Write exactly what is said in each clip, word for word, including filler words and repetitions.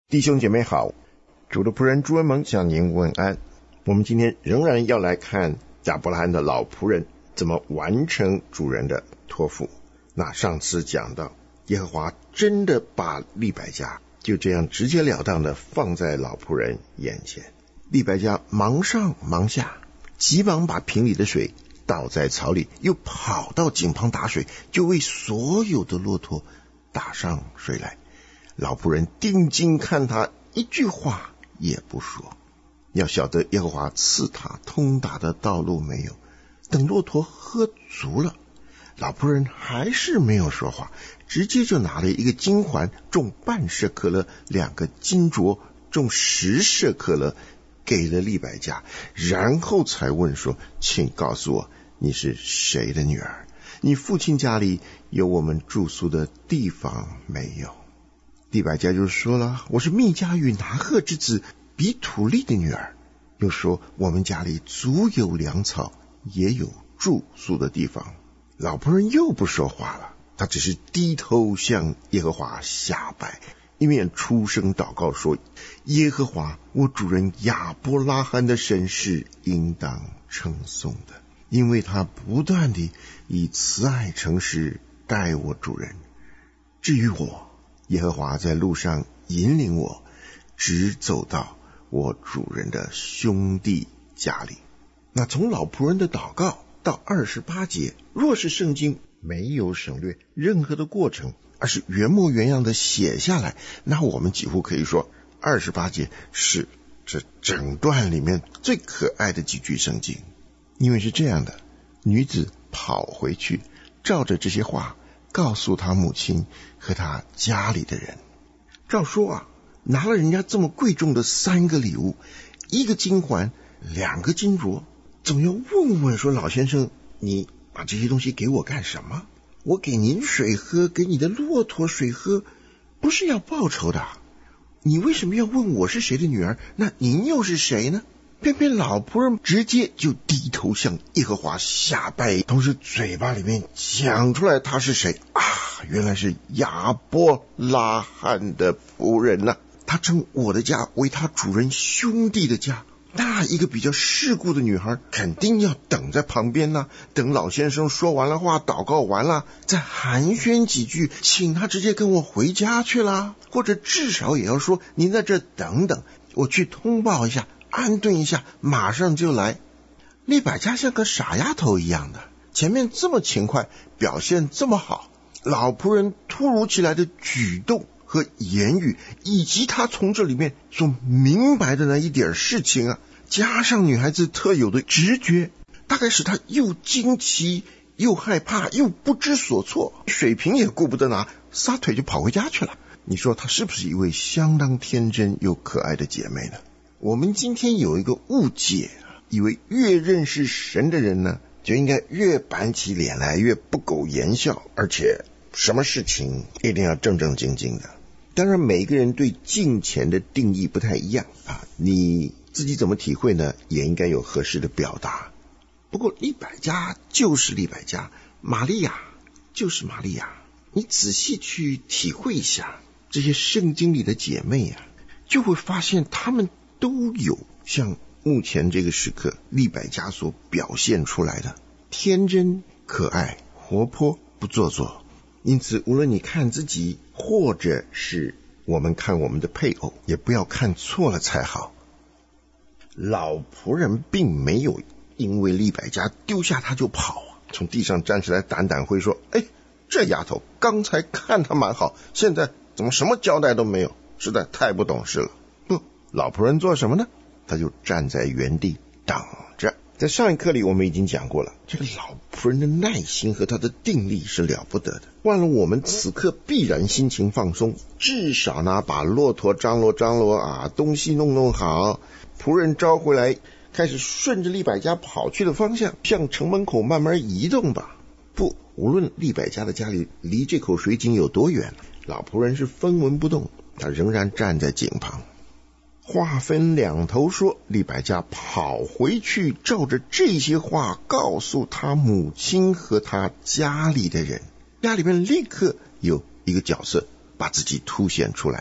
弟兄姐妹好，主的仆人朱文蒙向您问安。我们今天仍然要来看亚伯拉罕的老仆人怎么完成主人的托付。那上次讲到，耶和华真的把利百加就这样直截了当的放在老仆人眼前。利百加忙上忙下，急忙把瓶里的水倒在槽里，又跑到井旁打水，就为所有的骆驼打上水来。老仆人定睛看他，一句话也不说。要晓得耶和华赐他通达的道路没有。等骆驼喝足了，老仆人还是没有说话，直接就拿了一个金环，重半舍克勒，两个金镯重十舍克勒，给了利百加，然后才问说：请告诉我，你是谁的女儿？你父亲家里有我们住宿的地方没有？利百加就说了：我是密迦与拿鹤之子比土利的女儿。又说：我们家里足有粮草，也有住宿的地方。老仆人又不说话了，他只是低头向耶和华下拜，一面出声祷告说：耶和华我主人亚伯拉罕的神是应当称颂的，因为他不断地以慈爱诚实待我主人。至于我，耶和华在路上引领我，直走到我主人的兄弟家里。那从老仆人的祷告到二十八节，若是圣经没有省略任何的过程，而是原模原样的写下来，那我们几乎可以说二十八节是这整段里面最可爱的几句圣经。因为是这样的，女子跑回去，照着这些话告诉他母亲和他家里的人。照说啊，拿了人家这么贵重的三个礼物，一个金环，两个金镯，总要问问说：老先生，你把这些东西给我干什么？我给您水喝，给你的骆驼水喝，不是要报酬的。你为什么要问我是谁的女儿？那您又是谁呢？偏偏老仆人直接就低头向耶和华下拜，同时嘴巴里面讲出来他是谁啊？原来是亚伯拉罕的仆人啊。他称我的家为他主人兄弟的家。那一个比较世故的女孩肯定要等在旁边啊，等老先生说完了话，祷告完了，再寒暄几句，请他直接跟我回家去啦，或者至少也要说：您在这等等，我去通报一下，安顿一下，马上就来。利百加像个傻丫头一样的，前面这么勤快，表现这么好，老仆人突如其来的举动和言语，以及他从这里面所明白的那一点事情啊，加上女孩子特有的直觉，大概使他又惊奇又害怕又不知所措，水瓶也顾不得拿，撒腿就跑回家去了。你说她是不是一位相当天真又可爱的姐妹呢？我们今天有一个误解，以为越认识神的人呢，就应该越板起脸来，越不苟言笑，而且什么事情一定要正正经经的。当然每个人对敬虔的定义不太一样啊，你自己怎么体会呢，也应该有合适的表达。不过利百加就是利百加，玛利亚就是玛利亚，你仔细去体会一下这些圣经里的姐妹啊，就会发现她们都有像目前这个时刻利百加所表现出来的天真可爱活泼不做作。因此无论你看自己或者是我们看我们的配偶，也不要看错了才好。老仆人并没有因为利百加丢下他就跑啊，从地上站起来胆胆会说：哎，这丫头刚才看她蛮好，现在怎么什么交代都没有，实在太不懂事了。不，老仆人做什么呢？他就站在原地等着。在上一课里我们已经讲过了，这个老仆人的耐心和他的定力是了不得的。换了我们此刻必然心情放松，至少呢把骆驼张罗张罗啊，东西弄弄好，仆人招回来，开始顺着利百加跑去的方向向城门口慢慢移动吧。不，无论利百加的家里离这口水井有多远，老仆人是分文不动，他仍然站在井旁。话分两头说，利百加跑回去，照着这些话告诉他母亲和他家里的人。家里面立刻有一个角色把自己凸显出来，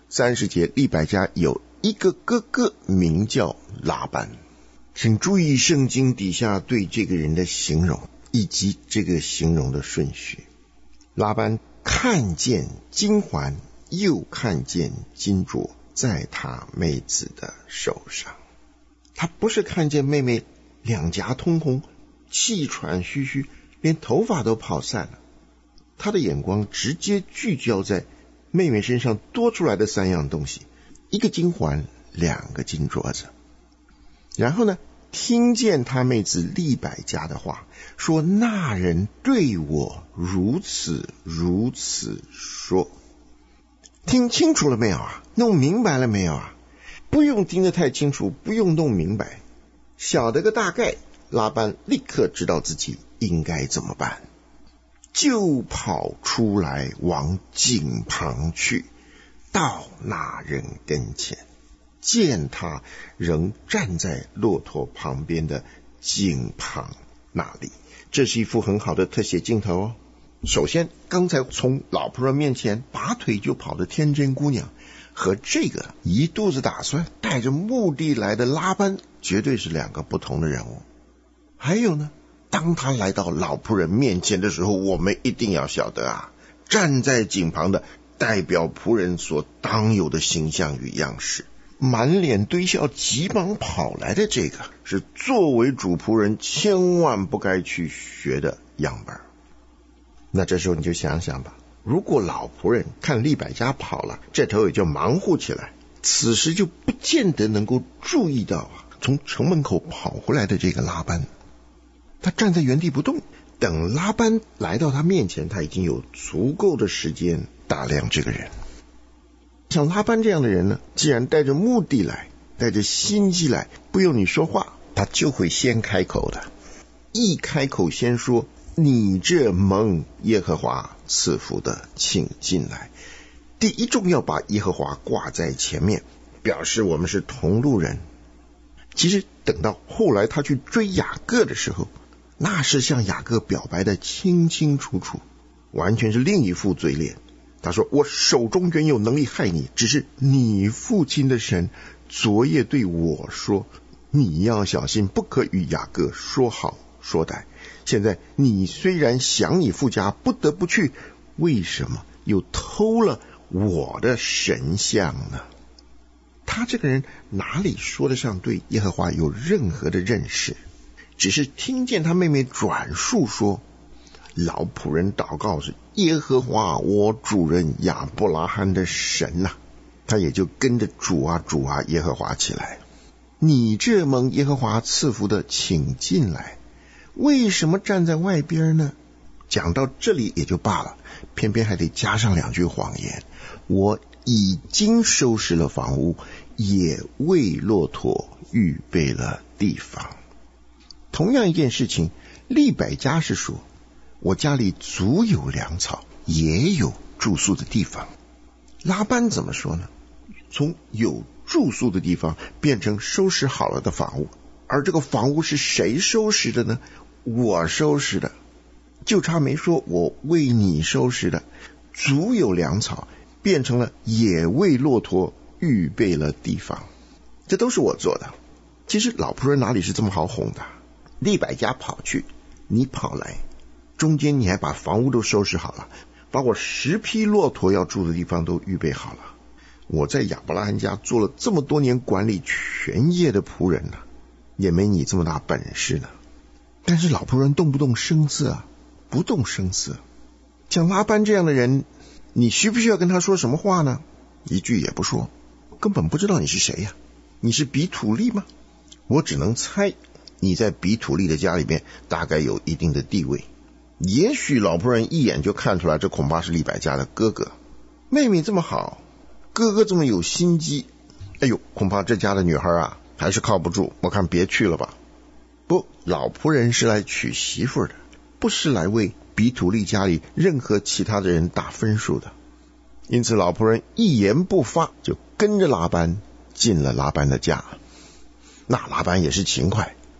三十节，利百加有一个哥哥名叫拉班。请注意圣经底下对这个人的形容以及这个形容的顺序。拉班看见金环，又看见金镯在他妹子的手上。他不是看见妹妹两颊通红，气喘吁吁，连头发都跑散了。他的眼光直接聚焦在妹妹身上多出来的三样东西，一个金环，两个金镯子。然后呢，听见他妹子利百加的话，说那人对我如此如此说。听清楚了没有啊？弄明白了没有啊？不用听得太清楚，不用弄明白，晓得个大概，拉班立刻知道自己应该怎么办，就跑出来往井旁去，到那人跟前，见他仍站在骆驼旁边的井旁那里。这是一幅很好的特写镜头哦。首先，刚才从老仆人面前拔腿就跑的天真姑娘，和这个一肚子打算带着目的来的拉班，绝对是两个不同的人物。还有呢，当他来到老仆人面前的时候，我们一定要晓得啊，站在井旁的代表仆人所当有的形象与样式，满脸堆笑急忙跑来的这个，是作为主仆人千万不该去学的样本。那这时候你就想想吧，如果老仆人看利百加跑了，这头也就忙活起来，此时就不见得能够注意到啊，从城门口跑回来的这个拉班。他站在原地不动，等拉班来到他面前，他已经有足够的时间打量这个人。像拉班这样的人呢，既然带着目的来，带着心机来，不用你说话，他就会先开口的。一开口先说，你这蒙耶和华赐福的，请进来。第一重要把耶和华挂在前面，表示我们是同路人。其实等到后来他去追雅各的时候，那是向雅各表白的清清楚楚，完全是另一副嘴脸。他说，我手中原有能力害你，只是你父亲的神昨夜对我说，你要小心，不可与雅各说好说歹。现在你虽然想你父家，不得不去，为什么又偷了我的神像呢？他这个人哪里说得上对耶和华有任何的认识，只是听见他妹妹转述说，老仆人祷告是耶和华我主人亚伯拉罕的神啊，他也就跟着主啊主啊耶和华起来。你这蒙耶和华赐福的，请进来。为什么站在外边呢？讲到这里也就罢了，偏偏还得加上两句谎言。我已经收拾了房屋，也为骆驼预备了地方。同样一件事情，利百加是说，我家里足有粮草，也有住宿的地方。拉班怎么说呢？从有住宿的地方变成收拾好了的房屋，而这个房屋是谁收拾的呢？我收拾的，就差没说我为你收拾的。足有粮草变成了也为骆驼预备了地方，这都是我做的。其实老仆人哪里是这么好哄的？利百加跑去，你跑来，中间你还把房屋都收拾好了，把我十匹骆驼要住的地方都预备好了。我在亚伯拉罕家做了这么多年管理全业的仆人了，也没你这么大本事呢。但是老仆人动不动声色啊，不动声色。像拉班这样的人，你需不需要跟他说什么话呢？一句也不说，根本不知道你是谁呀、啊？你是比土利吗？我只能猜你在比土利的家里面大概有一定的地位。也许老仆人一眼就看出来，这恐怕是利百加的哥哥。妹妹这么好，哥哥这么有心机，哎呦，恐怕这家的女孩啊还是靠不住，我看别去了吧。不，老仆人是来娶媳妇的，不是来为比土利家里任何其他的人打分数的。因此老仆人一言不发，就跟着拉班进了拉班的家。那拉班也是勤快，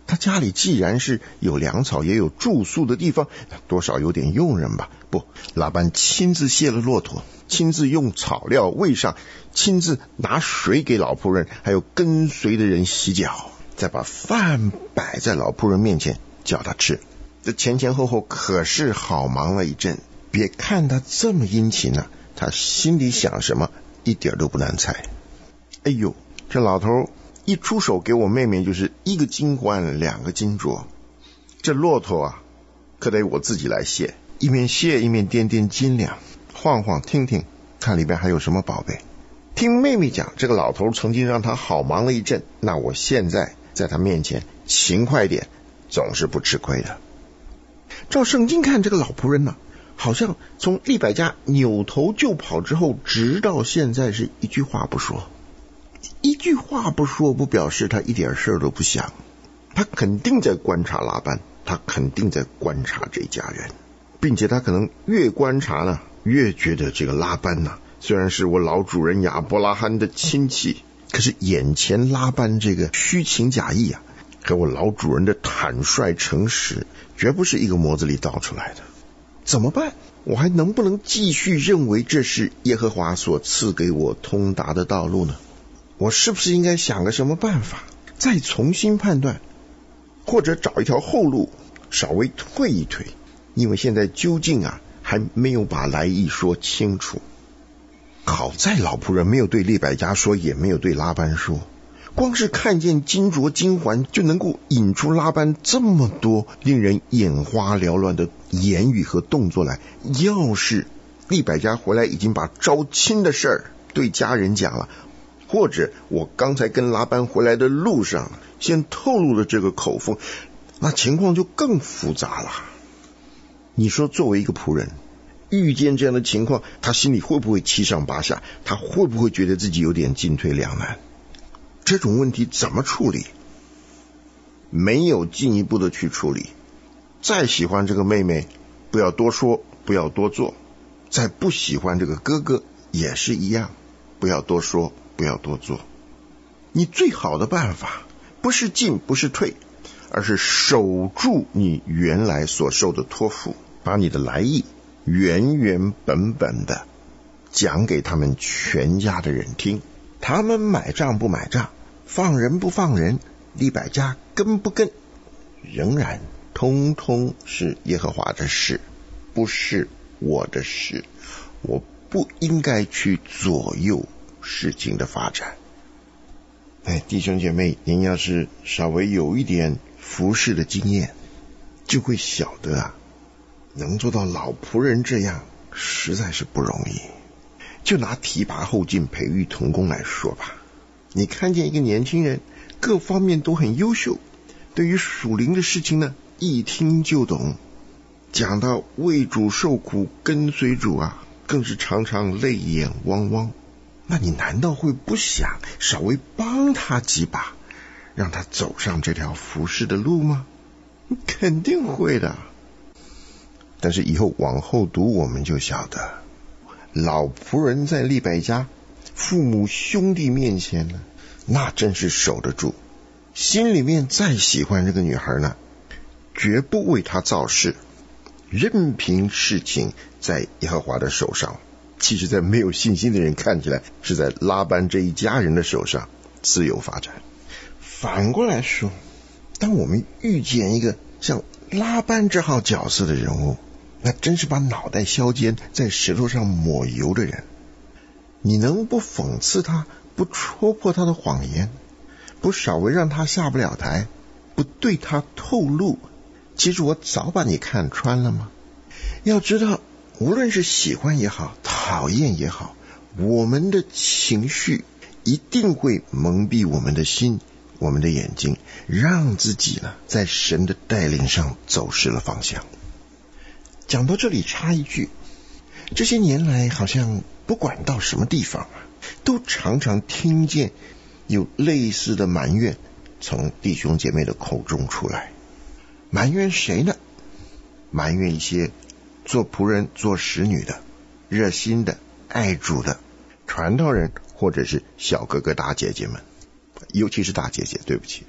他家里既然是有粮草也有住宿的地方，多少有点佣人吧。不，拉班亲自卸了骆驼，亲自用草料喂上，亲自拿水给老仆人还有跟随的人洗脚，再把饭摆在老仆人面前叫他吃。这前前后后可是好忙了一阵。别看他这么殷勤啊，他心里想什么一点都不难猜。哎呦，这老头一出手给我妹妹就是一个金冠两个金镯，这骆驼啊可得我自己来卸，一面卸一面掂掂斤两，晃晃听听看里边还有什么宝贝。听妹妹讲，这个老头曾经让他好忙了一阵，那我现在在他面前勤快点总是不吃亏的。照圣经看，这个老仆人呢、啊好像从利百加扭头就跑之后，直到现在是一句话不说。一句话不说不表示他一点事都不想，他肯定在观察拉班，他肯定在观察这家人，并且他可能越观察呢，越觉得这个拉班呢、啊，虽然是我老主人亚伯拉罕的亲戚，可是眼前拉班这个虚情假意啊，和我老主人的坦率诚实，绝不是一个模子里倒出来的。怎么办？我还能不能继续认为这是耶和华所赐给我通达的道路呢？我是不是应该想个什么办法，再重新判断，或者找一条后路，稍微退一退？因为现在究竟啊，还没有把来意说清楚。好在老仆人没有对利百加说，也没有对拉班说。光是看见金镯金环就能够引出拉班这么多令人眼花缭乱的言语和动作来。要是利百加回来已经把招亲的事儿对家人讲了，或者我刚才跟拉班回来的路上先透露了这个口风，那情况就更复杂了。你说作为一个仆人遇见这样的情况，他心里会不会七上八下？他会不会觉得自己有点进退两难？这种问题怎么处理？没有进一步的去处理。再喜欢这个妹妹，不要多说，不要多做；再不喜欢这个哥哥，也是一样，不要多说，不要多做。你最好的办法，不是进，不是退，而是守住你原来所受的托付，把你的来意原原本本的讲给他们全家的人听。他们买账不买账，放人不放人，利百加跟不跟，仍然通通是耶和华的事，不是我的事。我不应该去左右事情的发展。哎，弟兄姐妹，您要是稍微有一点服侍的经验，就会晓得啊，能做到老仆人这样实在是不容易。就拿提拔后进培育同工来说吧，你看见一个年轻人各方面都很优秀，对于属灵的事情呢一听就懂，讲到为主受苦跟随主啊，更是常常泪眼汪汪。那你难道会不想稍微帮他几把，让他走上这条服侍的路吗？肯定会的。但是以后往后读我们就晓得，老仆人在利百加父母兄弟面前呢，那真是守得住。心里面再喜欢这个女孩呢，绝不为她造事，任凭事情在耶和华的手上。其实在没有信心的人看起来，是在拉班这一家人的手上自由发展。反过来说，当我们遇见一个像拉班这号角色的人物，那真是把脑袋削尖在石头上抹油的人，你能不讽刺他，不戳破他的谎言，不稍微让他下不了台，不对他透露其实我早把你看穿了吗？要知道，无论是喜欢也好，讨厌也好，我们的情绪一定会蒙蔽我们的心，我们的眼睛，让自己呢在神的带领上走失了方向。讲到这里插一句，这些年来好像不管到什么地方啊，都常常听见有类似的埋怨从弟兄姐妹的口中出来。埋怨谁呢？埋怨一些做仆人做使女的，热心的爱主的传道人，或者是小哥哥大姐姐们，尤其是大姐姐，对不起，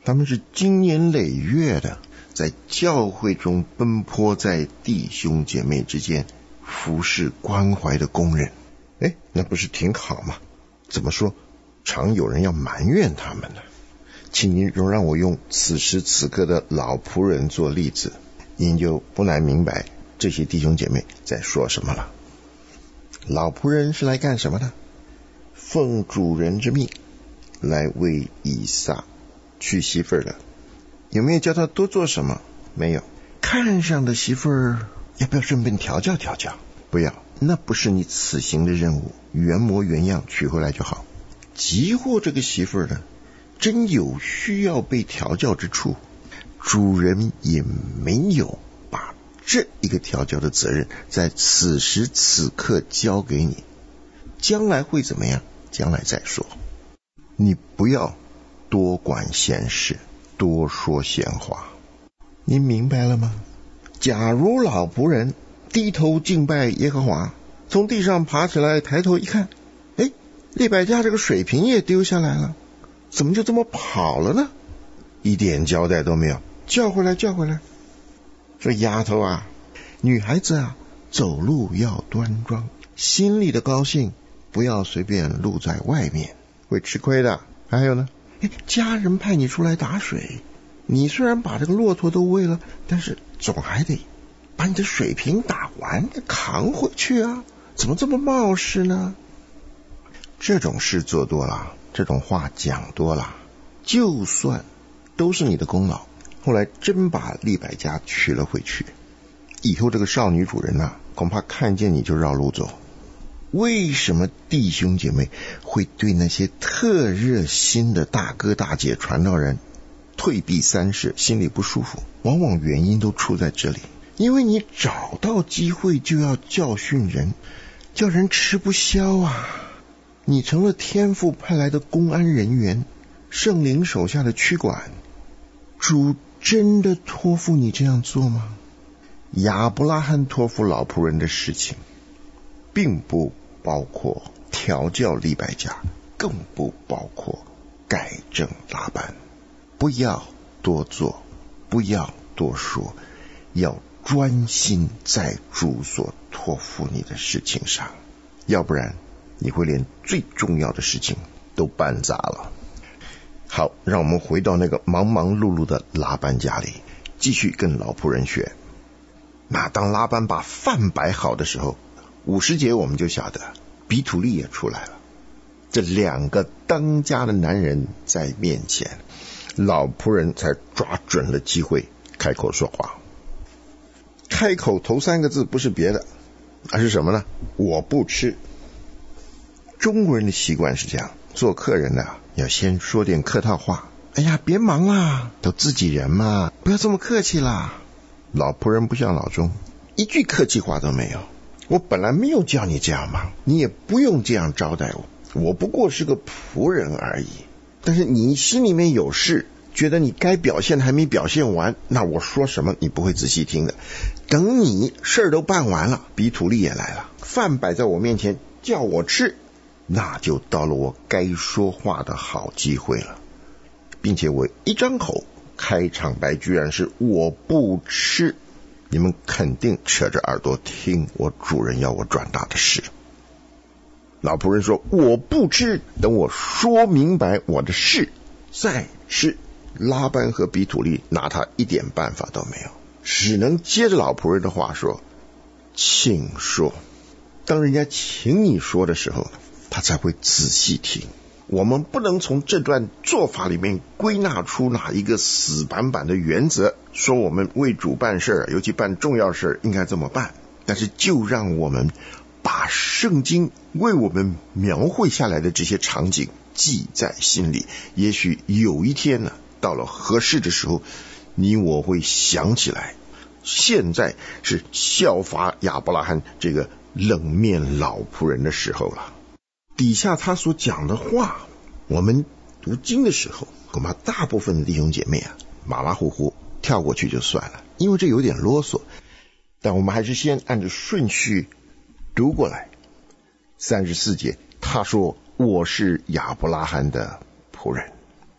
他们是经年累月的在教会中奔波在弟兄姐妹之间服侍关怀的工人。诶，那不是挺好吗？怎么说常有人要埋怨他们呢？请您容让我用此时此刻的老仆人做例子，您就不难明白这些弟兄姐妹在说什么了。老仆人是来干什么的？奉主人之命来为以撒娶媳妇儿的。有没有叫他多做什么？没有。看上的媳妇儿要不要顺便调教调教？不要，那不是你此行的任务，原模原样娶回来就好。急获这个媳妇儿的，真有需要被调教之处，主人也没有把这一个调教的责任在此时此刻交给你，将来会怎么样？将来再说。你不要多管闲事，多说闲话。您明白了吗？假如老仆人低头敬拜耶和华，从地上爬起来抬头一看，诶，利百加这个水瓶也丢下来了，怎么就这么跑了呢？一点交代都没有，叫回来叫回来。说丫头啊，女孩子啊，走路要端庄，心里的高兴不要随便露在外面，会吃亏的。还有呢，家人派你出来打水，你虽然把这个骆驼都喂了，但是总还得把你的水瓶打完扛回去啊，怎么这么冒失呢？这种事做多了，这种话讲多了，就算都是你的功劳，后来真把利百加娶了回去，以后这个少女主人啊，恐怕看见你就绕路走。为什么弟兄姐妹会对那些特热心的大哥大姐传道人退避三舍，心里不舒服？往往原因都出在这里，因为你找到机会就要教训人，叫人吃不消啊。你成了天父派来的公安人员，圣灵手下的区管，主真的托付你这样做吗？亚伯拉罕托付老仆人的事情并不包括调教利百加，更不包括改正拉班。不要多做，不要多说，要专心在主所托付你的事情上，要不然你会连最重要的事情都办砸了。好，让我们回到那个忙忙碌碌的拉班家里，继续跟老仆人学。那当拉班把饭摆好的时候，五十节我们就晓得比土利也出来了。这两个当家的男人在面前，老仆人才抓准了机会开口说话。开口头三个字不是别的，而是什么呢？我不吃。中国人的习惯是这样，做客人呢、啊、要先说点客套话。哎呀，别忙啦，都自己人嘛，不要这么客气啦。老仆人不像老钟，一句客气话都没有。我本来没有叫你这样忙，你也不用这样招待我，我不过是个仆人而已。但是你心里面有事，觉得你该表现还没表现完，那我说什么你不会仔细听的。等你事儿都办完了，比土利也来了，饭摆在我面前叫我吃，那就到了我该说话的好机会了。并且我一张口开场白居然是我不吃，你们肯定扯着耳朵听我主人要我转达的事。老仆人说我不吃，等我说明白我的事再吃。拉班和比土利拿他一点办法都没有，只能接着老仆人的话说，请说。当人家请你说的时候，他才会仔细听。我们不能从这段做法里面归纳出哪一个死板板的原则，说我们为主办事，尤其办重要事应该这么办。但是就让我们把圣经为我们描绘下来的这些场景记在心里，也许有一天呢，到了合适的时候，你我会想起来，现在是效法亚伯拉罕这个冷面老仆人的时候了。底下他所讲的话，我们读经的时候，恐怕大部分的弟兄姐妹啊，马马虎虎跳过去就算了，因为这有点啰嗦。但我们还是先按着顺序读过来。三十四节，他说我是亚伯拉罕的仆人。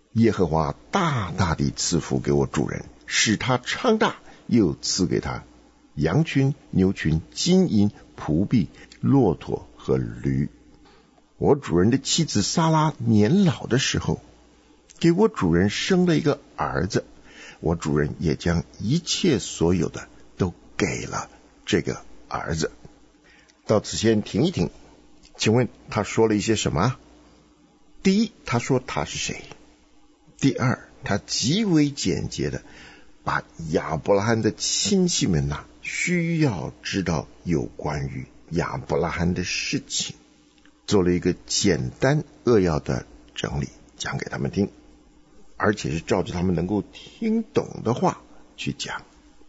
耶和华大大地赐福给我主人，使他昌大，又赐给他羊群、牛群、金银、仆婢、骆驼和驴。我主人的妻子撒拉年老的时候，给我主人生了一个儿子，我主人也将一切所有的都给了这个儿子。到此先停一停，请问他说了一些什么？第一，他说他是谁；第二，他极为简洁的把亚伯拉罕的亲戚们呐、啊、需要知道有关于亚伯拉罕的事情，做了一个简单扼要的整理，讲给他们听，而且是照着他们能够听懂的话去讲。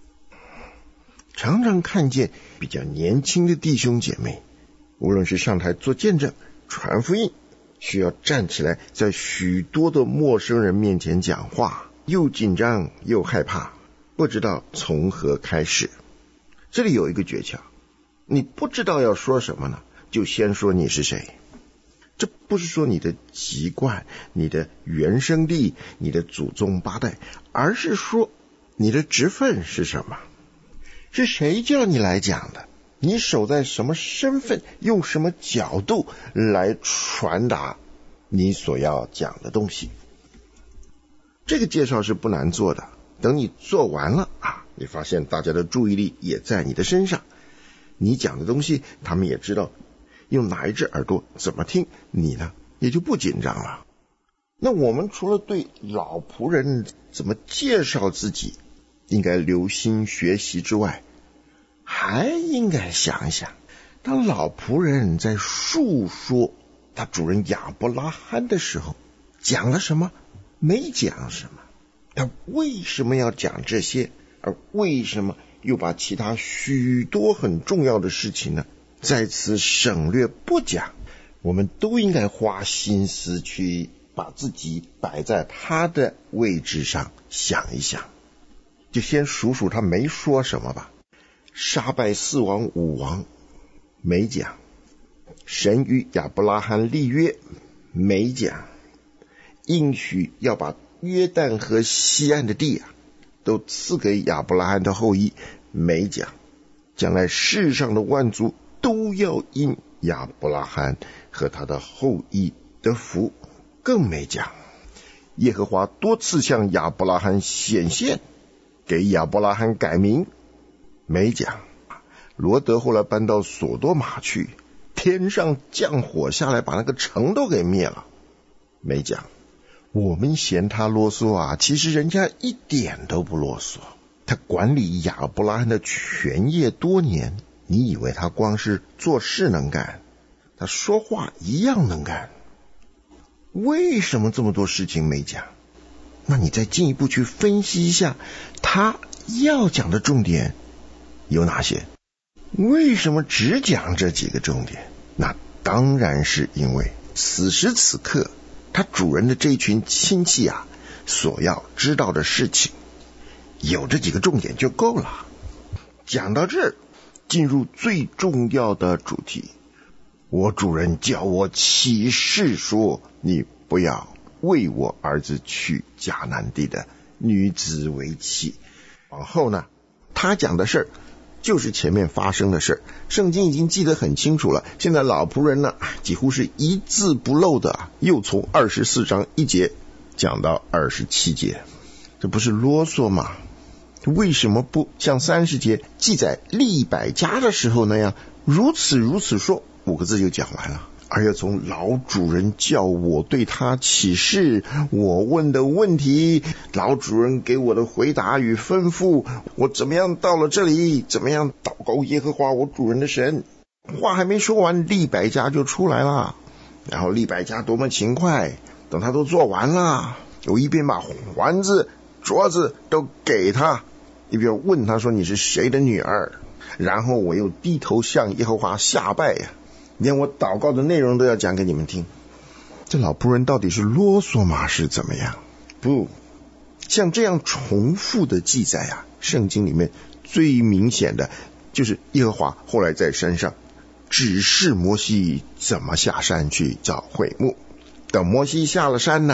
常常看见比较年轻的弟兄姐妹，无论是上台做见证、传福音，需要站起来在许多的陌生人面前讲话，又紧张又害怕，不知道从何开始。这里有一个诀窍，你不知道要说什么呢，就先说你是谁。这不是说你的籍贯、你的原生地、你的祖宗八代，而是说你的职分是什么，是谁叫你来讲的，你守在什么身份，用什么角度来传达你所要讲的东西。这个介绍是不难做的，等你做完了啊，你发现大家的注意力也在你的身上，你讲的东西他们也知道用哪一只耳朵怎么听，你呢也就不紧张了。那我们除了对老仆人怎么介绍自己应该留心学习之外，还应该想一想，当老仆人在述说他主人亚伯拉罕的时候，讲了什么，没讲什么，他为什么要讲这些，而为什么又把其他许多很重要的事情呢在此省略不讲。我们都应该花心思去把自己摆在他的位置上想一想。就先数数他没说什么吧。杀败四王五王没讲，神与亚伯拉罕立约没讲，应许要把约旦河西岸的地啊都赐给亚伯拉罕的后裔没讲，将来世上的万族都要因亚伯拉罕和他的后裔得福更没讲。耶和华多次向亚伯拉罕显现，给亚伯拉罕改名没讲。罗德后来搬到索多玛去，天上降火下来把那个城都给灭了没讲。我们嫌他啰嗦啊，其实人家一点都不啰嗦。他管理亚伯拉罕的全业多年，你以为他光是做事能干，他说话一样能干。为什么这么多事情没讲？那你再进一步去分析一下，他要讲的重点有哪些？为什么只讲这几个重点？那当然是因为此时此刻他主人的这群亲戚啊所要知道的事情，有这几个重点就够了。讲到这儿，进入最重要的主题，我主人叫我起誓说，你不要为我儿子娶迦南地的女子为妻。往后呢，他讲的事儿就是前面发生的事，圣经已经记得很清楚了。现在老仆人呢，几乎是一字不漏的，又从二十四章一节讲到二十七节，这不是啰嗦吗？为什么不像三十节记载利百加的时候那样，如此如此说，五个字就讲完了？而要从老主人叫我对他起誓，我问的问题，老主人给我的回答与吩咐，我怎么样到了这里，怎么样祷告耶和华我主人的神。话还没说完，利百加就出来了。然后利百加多么勤快，等他都做完了，我一边把环子镯子都给他，一边问他说，你是谁的女儿？然后我又低头向耶和华下拜呀，连我祷告的内容都要讲给你们听。这老仆人到底是啰嗦吗？是怎么样？不，像这样重复的记载啊，圣经里面最明显的就是耶和华后来在山上指示摩西怎么下山去找会幕。等摩西下了山呐、啊，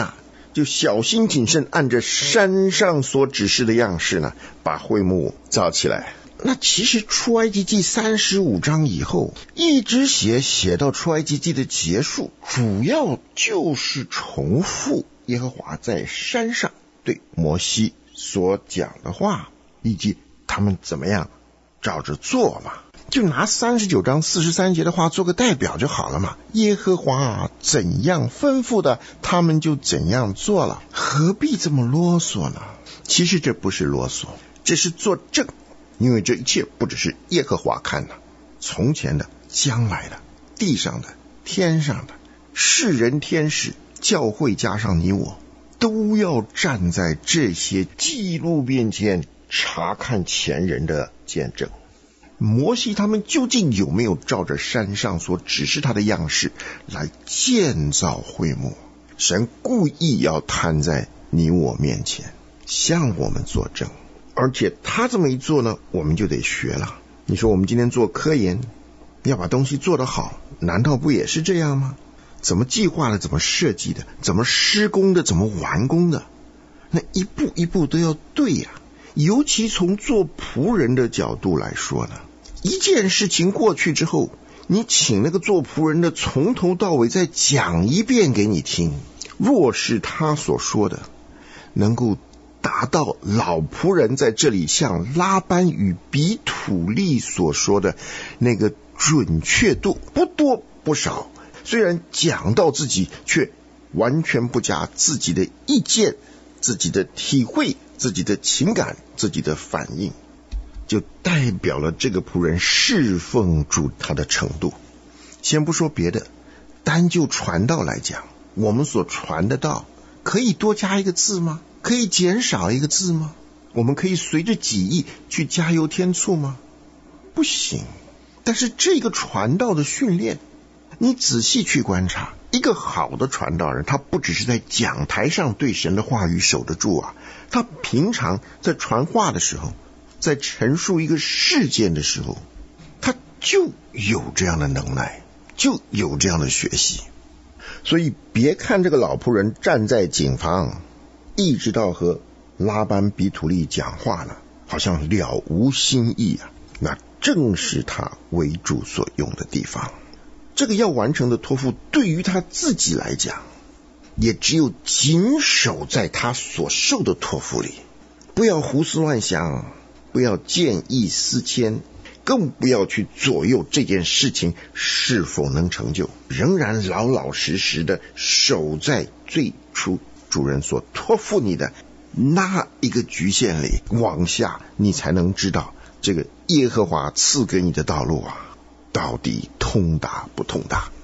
就小心谨慎按着山上所指示的样式呢，把会幕造起来。那其实出埃及记三十五章以后一直写写到出埃及记的结束，主要就是重复耶和华在山上对摩西所讲的话，以及他们怎么样照着做嘛。就拿三十九章四十三节的话做个代表就好了嘛。耶和华怎样吩咐的，他们就怎样做了，何必这么啰嗦呢？其实这不是啰嗦，这是作证，因为这一切不只是耶和华看的，从前的、将来的、地上的、天上的、世人、天使、教会加上你我，都要站在这些记录面前查看前人的见证。摩西他们究竟有没有照着山上所指示他的样式来建造会幕？神故意要摊在你我面前，向我们作证。而且他这么一做呢，我们就得学了。你说我们今天做科研，要把东西做得好，难道不也是这样吗？怎么计划的，怎么设计的，怎么施工的，怎么完工的，那一步一步都要对呀、啊。尤其从做仆人的角度来说呢，一件事情过去之后，你请那个做仆人的从头到尾再讲一遍给你听，若是他所说的能够达到老仆人在这里像拉班与比土利所说的那个准确度，不多不少，虽然讲到自己却完全不加自己的意见、自己的体会、自己的情感、自己的反应，就代表了这个仆人侍奉主他的程度。先不说别的，单就传道来讲，我们所传的道可以多加一个字吗？可以减少一个字吗？我们可以随着己意去加油添醋吗？不行。但是这个传道的训练，你仔细去观察，一个好的传道人，他不只是在讲台上对神的话语守得住啊，他平常在传话的时候，在陈述一个事件的时候，他就有这样的能耐，就有这样的学习。所以别看这个老仆人站在井旁，一直到和拉班比土利讲话呢，好像了无新意啊，那正是他为主所用的地方。这个要完成的托付，对于他自己来讲，也只有谨守在他所受的托付里，不要胡思乱想，不要见异思迁，更不要去左右这件事情是否能成就，仍然老老实实的守在最初主人所托付你的那一个局限里，往下你才能知道这个耶和华赐给你的道路啊，到底通达不通达。